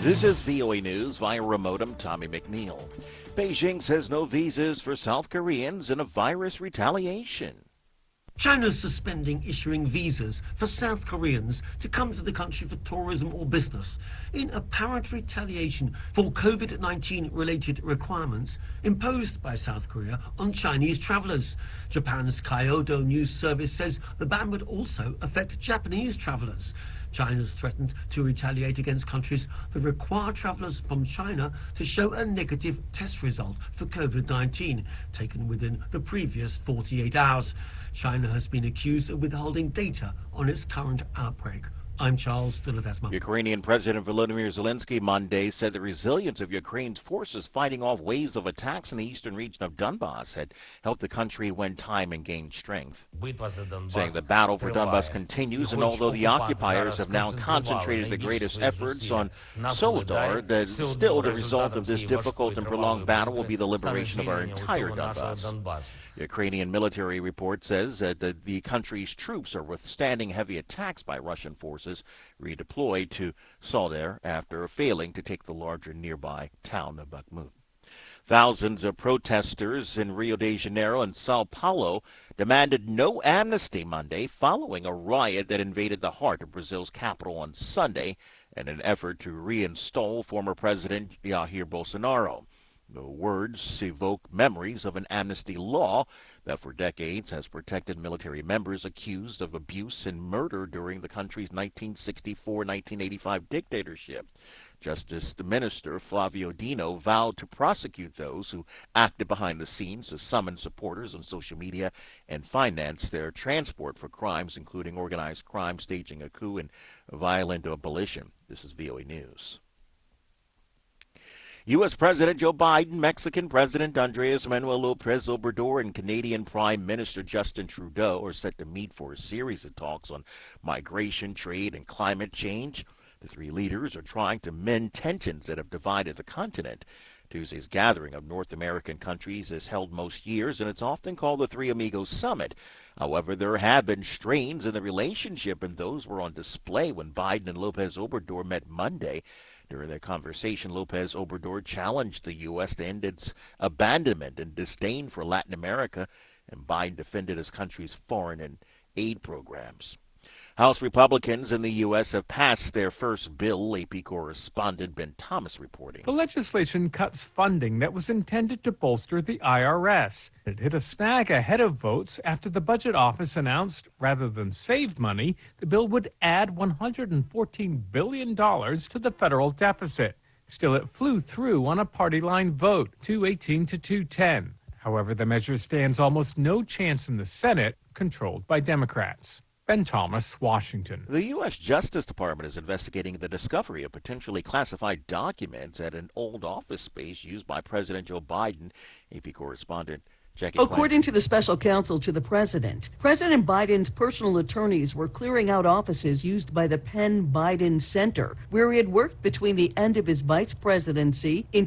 This is VOA News via remote. I'm Tommy McNeil. Beijing says no visas for South Koreans in a virus retaliation. China's suspending issuing visas for South Koreans to come to the country for tourism or business in apparent retaliation for COVID-19 related requirements imposed by South Korea on Chinese travellers. Japan's Kyodo News Service says the ban would also affect Japanese travellers. China's threatened to retaliate against countries that require travellers from China to show a negative test result for COVID-19 taken within the previous 48 hours. China has been accused of withholding data on its current outbreak. I'm Charles de Ledesma. Ukrainian President Volodymyr Zelensky Monday said the resilience of Ukraine's forces fighting off waves of attacks in the eastern region of Donbass had helped the country win time and gain strength. Saying the battle for Donbass continues, and although the occupiers have now concentrated the greatest efforts on Soledar, still the result of this difficult and prolonged battle will be the liberation of our entire Donbass. The Ukrainian military report says that the country's troops are withstanding heavy attacks by Russian forces redeployed to Soledar after failing to take the larger nearby town of Bakhmut. Thousands of protesters in Rio de Janeiro and Sao Paulo demanded no amnesty Monday following a riot that invaded the heart of Brazil's capital on Sunday in an effort to reinstall former President Jair Bolsonaro. The words evoke memories of an amnesty law that for decades has protected military members accused of abuse and murder during the country's 1964-1985 dictatorship. Justice Minister Flavio Dino vowed to prosecute those who acted behind the scenes to summon supporters on social media and finance their transport for crimes, including organized crime, staging a coup, and violent abolition. This is VOA News. U.S. President Joe Biden, Mexican President Andres Manuel Lopez Obrador, and Canadian Prime Minister Justin Trudeau are set to meet for a series of talks on migration, trade, and climate change. The three leaders are trying to mend tensions that have divided the continent. Tuesday's gathering of North American countries is held most years, and it's often called the Three Amigos Summit. However, there have been strains in the relationship, and those were on display when Biden and Lopez Obrador met Monday. During their conversation, Lopez Obrador challenged the U.S. to end its abandonment and disdain for Latin America, and Biden defended his country's foreign and aid programs. House Republicans in the U.S. have passed their first bill, AP correspondent Ben Thomas reporting. The legislation cuts funding that was intended to bolster the IRS. It hit a snag ahead of votes after the Budget Office announced, rather than save money, the bill would add $114 billion to the federal deficit. Still, it flew through on a party-line vote, 218 to 210. However, the measure stands almost no chance in the Senate, controlled by Democrats. Ben Thomas, Washington. The U.S. Justice Department is investigating the discovery of potentially classified documents at an old office space used by President Joe Biden. AP correspondent Jackie According to the special counsel to the president, President Biden's personal attorneys were clearing out offices used by the Penn Biden Center, where he had worked between the end of his vice presidency in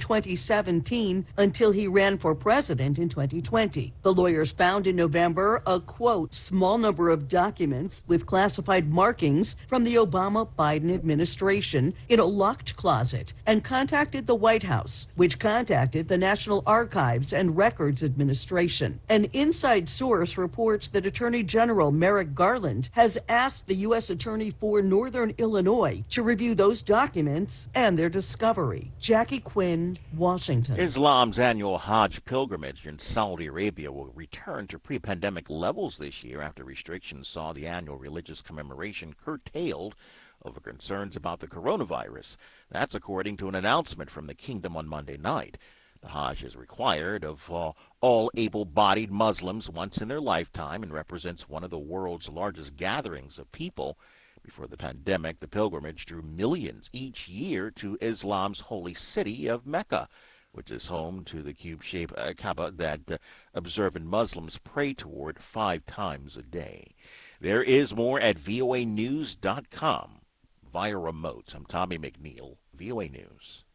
2017 until he ran for president in 2020. The lawyers found in November a, quote, small number of documents with classified markings from the Obama-Biden administration in a locked closet and contacted the White House, which contacted the National Archives and Records Administration. An inside source reports that Attorney General Merrick Garland has asked the U.S. Attorney for Northern Illinois to review those documents and their discovery. Jackie Quinn, Washington. Islam's annual Hajj pilgrimage in Saudi Arabia will return to pre-pandemic levels this year after restrictions saw the annual religious commemoration curtailed over concerns about the coronavirus. That's according to an announcement from the kingdom on Monday night. The Hajj is required of all able-bodied Muslims once in their lifetime and represents one of the world's largest gatherings of people. Before the pandemic, the pilgrimage drew millions each year to Islam's holy city of Mecca, which is home to the cube-shaped Kaaba that observant Muslims pray toward 5 times a day. There is more at voanews.com via remote. I'm Tommy McNeil, VOA News.